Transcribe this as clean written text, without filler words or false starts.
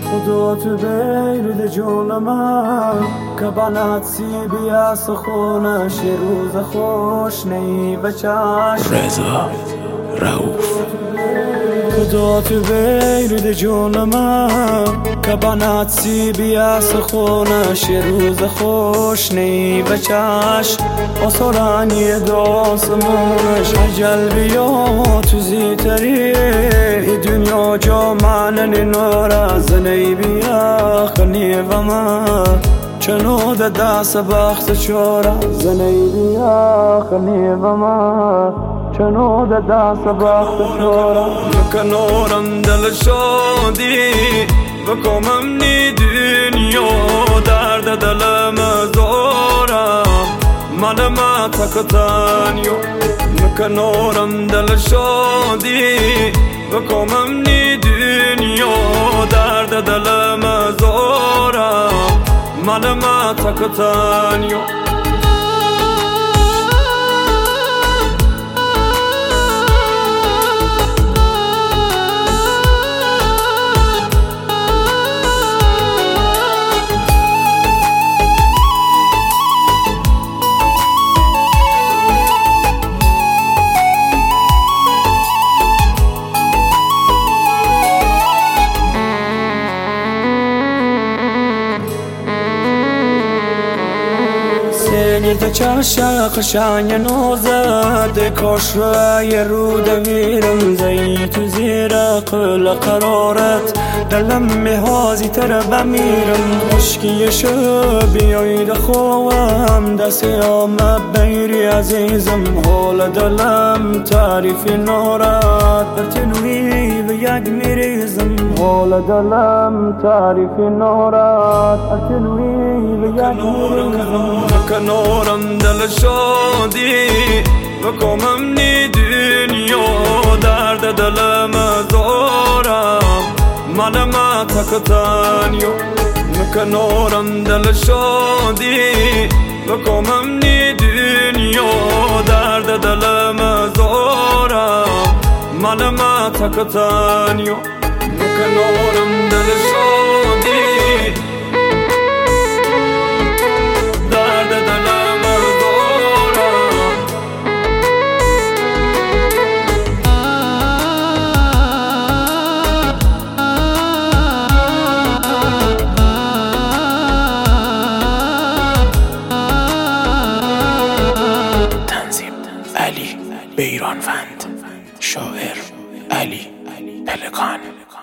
خدا تو بیرد جونم که بنات سی بیا سخونش یه روز خوش نی و چشم رضا رؤوف. خدا تو بیرد جونم که بنات سی بیا سخونش یه روز خوش نی و چشم آسرانی داسمونش اجل بیا تو زیتری دنیا جا معنی نور زنی بیا خنی و من چنو ده دست بخت چورا زنی بیا خنی و من چنو ده دست بخت چورا مکنورم دل شادی بکمم نی دنیا درد دلم زورم من ما تکتانیو مکنورم دل شادی بکمم نی دنیا درد دلم زورم من ما تکتانیو سنید چشق شنگ نوزد کاش رای رو دویرم زی تو زیر قل قرارت دلم میهازی تر بمیرم خشکی شو بیاید خوام دستی آمد بیری عزیزم حال دلم تعریف نارد برتنوی به یک میریزم حال دلم تعریف نارد برتنوی به یک میریزم کنارم دل شادی بکمم نی دنیا درد دلم زورم من ما تکتانیو کنارم دل شادی بکمم نی دنیا درد دلم زورم من ما تکتانیو کنارم دل شادی علی بیرانوند، شاعر علی پلکان.